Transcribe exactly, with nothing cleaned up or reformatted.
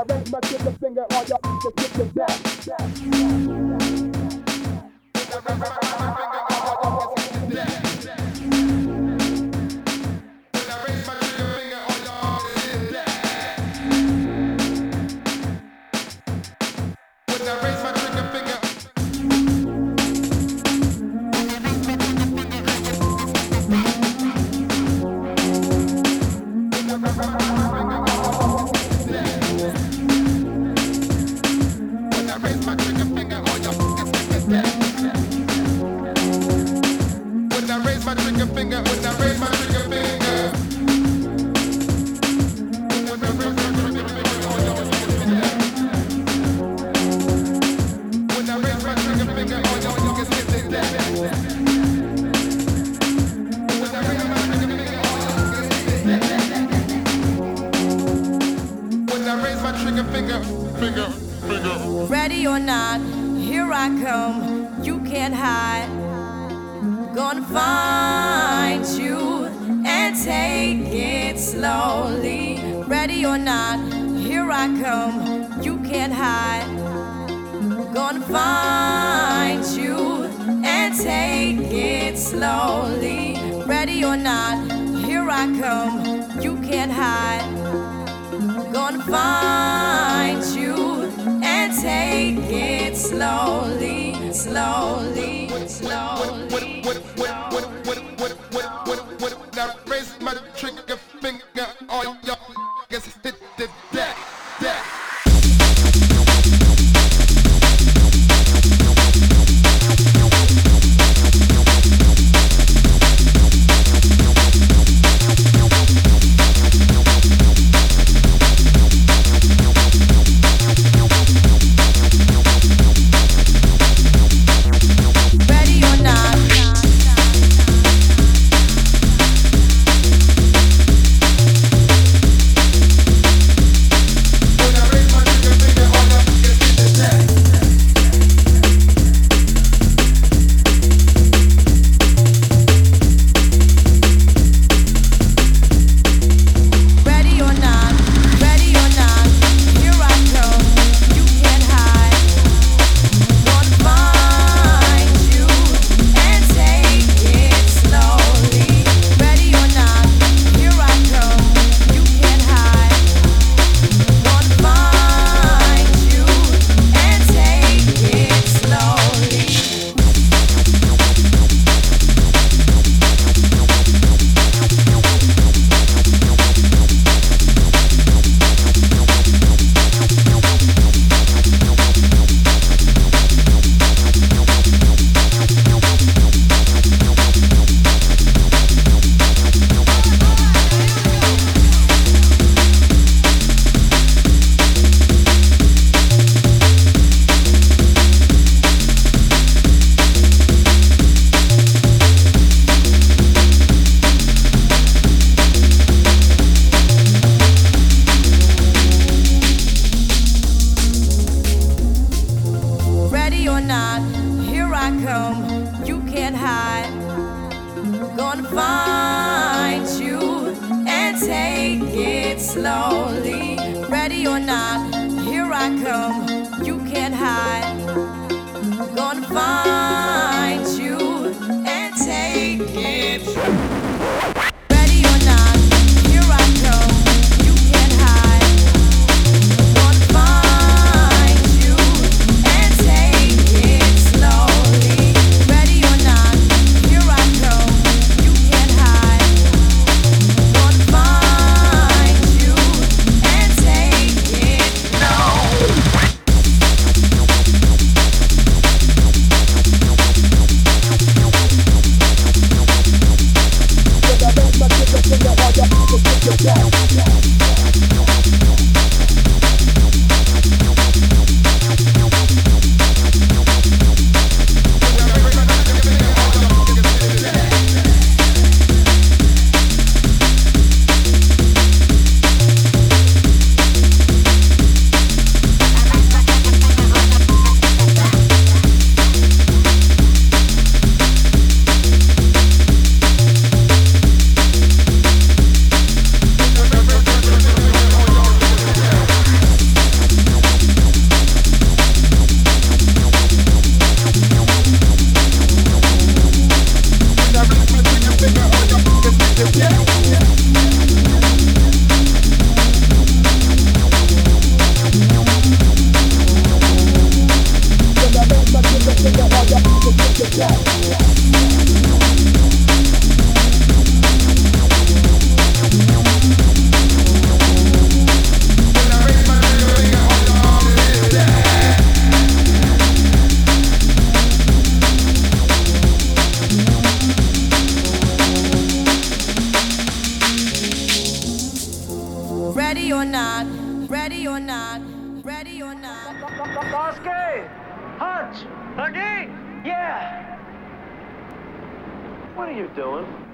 raise my trigger finger on your to kick your back. Ready or not, here I come. You can't hide. Gonna find you and take it slowly. Ready or not, here I come. You can't hide. Gonna find you and take it slowly. Ready or not, here I come. You can't hide. Gonna find you and take it slowly, slowly, slowly. Now raise my trigger finger on your guess hit the deck, deck. Slowly, ready or not, here I come. You can't hide. Gonna find you and take it. Ready or not, here I come. You can't hide. Gonna find you and take it slowly. Ready or not, here I come. You can't hide. Gonna find you and take it now. Ready or not, ready or not, ready or not. Sasuke! Hunch! Again? Yeah! What are you doing?